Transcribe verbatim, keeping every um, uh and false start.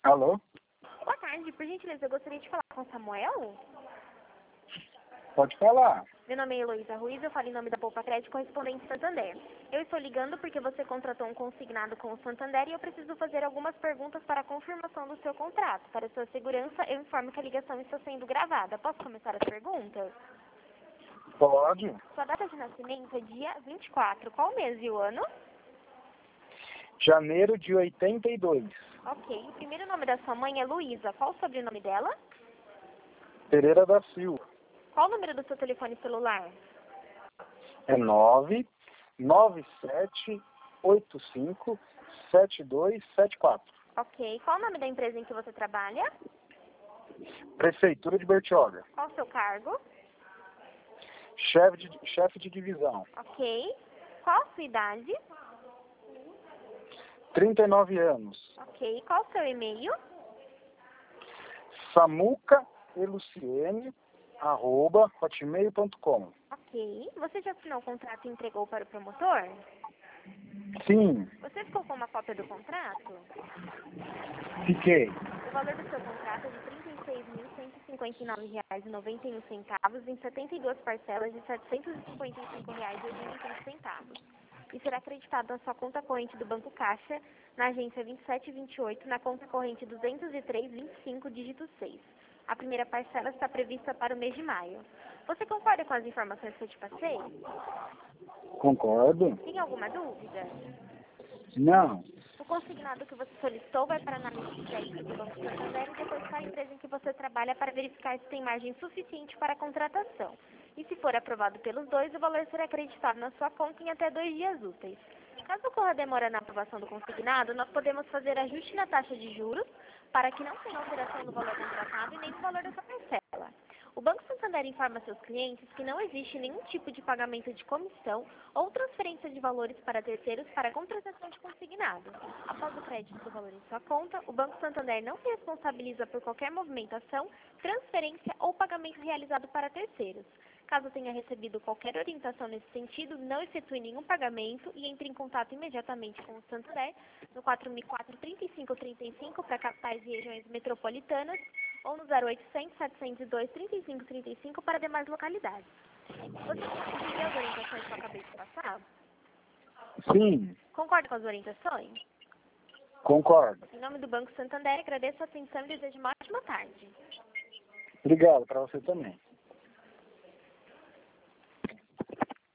Alô? Boa tarde, por gentileza, eu gostaria de falar com o Samuel. Pode falar. Meu nome é Heloísa Ruiz, eu falo em nome da Poupa Crédito Correspondente Santander. Eu estou ligando porque você contratou um consignado com o Santander e eu preciso fazer algumas perguntas para a confirmação do seu contrato. Para sua segurança, eu informo que a ligação está sendo gravada. Posso começar as perguntas? Pode. Sua data de nascimento é dia vinte e quatro. Qual o mês e o ano? Janeiro de oitenta e dois. Ok. O primeiro nome da sua mãe é Luísa. Qual o sobrenome dela? Pereira da Silva. Qual o número do seu telefone celular? É nove nove sete oito cinco sete dois sete quatro. Ok. Qual o nome da empresa em que você trabalha? Prefeitura de Bertioga. Qual o seu cargo? Chefe de, chefe de divisão. Ok. Qual a sua idade? trinta e nove anos. Ok. Qual o seu e-mail? Samuca Eluciene, arroba hotmail ponto com. Ok. Você já assinou o contrato e entregou para o promotor? Sim, Você ficou com uma cópia do contrato? fiquei. O valor do seu contrato é de trinta e seis mil cento e cinquenta e nove reais e noventa e um centavos em setenta e duas parcelas de setecentos e cinquenta e cinco reais e oitenta e três centavos. E será acreditado na sua conta corrente do Banco Caixa, na agência vinte e sete vinte e oito, na conta corrente duzentos e três vinte e cinco, dígito seis. A primeira parcela está prevista para o mês de maio. Você concorda com as informações que eu te passei? Concordo? Tem alguma dúvida? Não. O consignado que você solicitou vai para a análise de crédito do Banco Santander e depois para a empresa em que você trabalha para verificar se tem margem suficiente para a contratação. E se for aprovado pelos dois, o valor será acreditado na sua conta em até dois dias úteis. Caso ocorra demora na aprovação do consignado, nós podemos fazer ajuste na taxa de juros para que não tenha alteração no valor contratado e nem no valor dessa parcela. O Banco Santander informa seus clientes que não existe nenhum tipo de pagamento de comissão ou transferência de valores para terceiros para a contratação de consignado. Após o crédito do valor em sua conta, o Banco Santander não se responsabiliza por qualquer movimentação, transferência ou pagamento realizado para terceiros. Caso tenha recebido qualquer orientação nesse sentido, não efetue nenhum pagamento e entre em contato imediatamente com o Santander no quatro mil e quatro, trinta e cinco trinta e cinco para capitais e regiões metropolitanas ou no zero oitocentos, setecentos e dois, trinta e cinco trinta e cinco para demais localidades. Você conseguiu as orientações que eu acabei de passar? Sim, Concorda com as orientações? concordo. Em nome do Banco Santander, agradeço a atenção e desejo uma ótima tarde. Obrigado para você também.